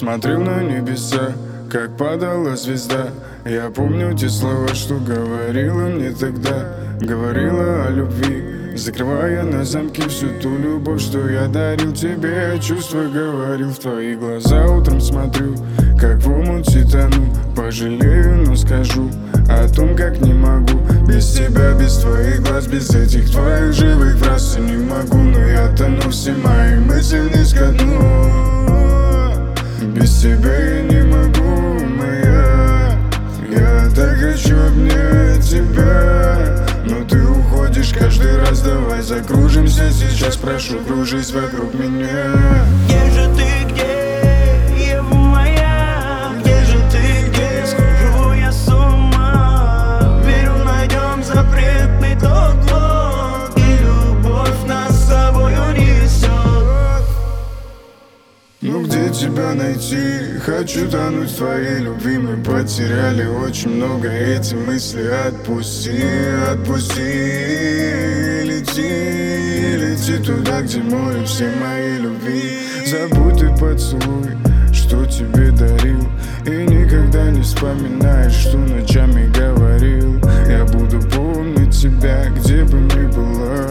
Смотрел на небеса, как падала звезда. Я помню те слова, что говорила мне тогда. Говорила о любви, закрывая на замке всю ту любовь, что я дарил тебе. Чувства говорил в твои глаза. Утром смотрю, как в омуте тону. Пожалею, но скажу о том, как не могу. Без тебя, без твоих глаз, без этих твоих живых фраз я не могу. Но я тону, все мои мысли вниз ко дну. Без тебя я не могу, моя. Я так хочу обнять тебя, но ты уходишь каждый раз. Давай закружимся сейчас, прошу, кружись вокруг меня. Где же ты, где, Ева моя? Где же ты, где? Схожу я с ума. Верю, найдем запретный тот лог, и любовь нас с собой унесет. Ну где тебя найти? Хочу тонуть в твоей любви. Мы потеряли очень много, эти мысли отпусти, отпусти. Лети, лети туда, где море все мои любви. Забудь ты поцелуй, что тебе дарил, и никогда не вспоминаешь, что ночами говорил. Я буду помнить тебя, где бы ни была.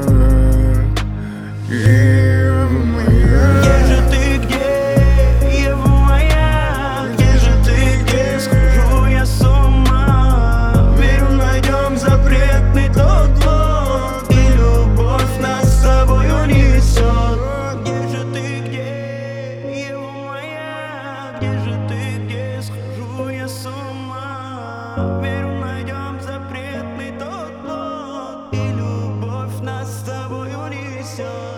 Ева моя. Где же ты, где, Ева моя? Где же ты, где? Схожу я с ума. Верю, найдем запретный тот лог, и любовь нас с собой унесет. Где же ты, где, Ева моя? Где же ты, где? Схожу я с ума. Верю, найдем запретный тот лог, и любовь нас с собой унесет.